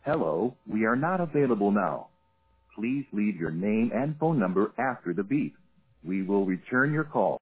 Hello, we are not available now. Please leave your name and phone number after the beep. We will return your call.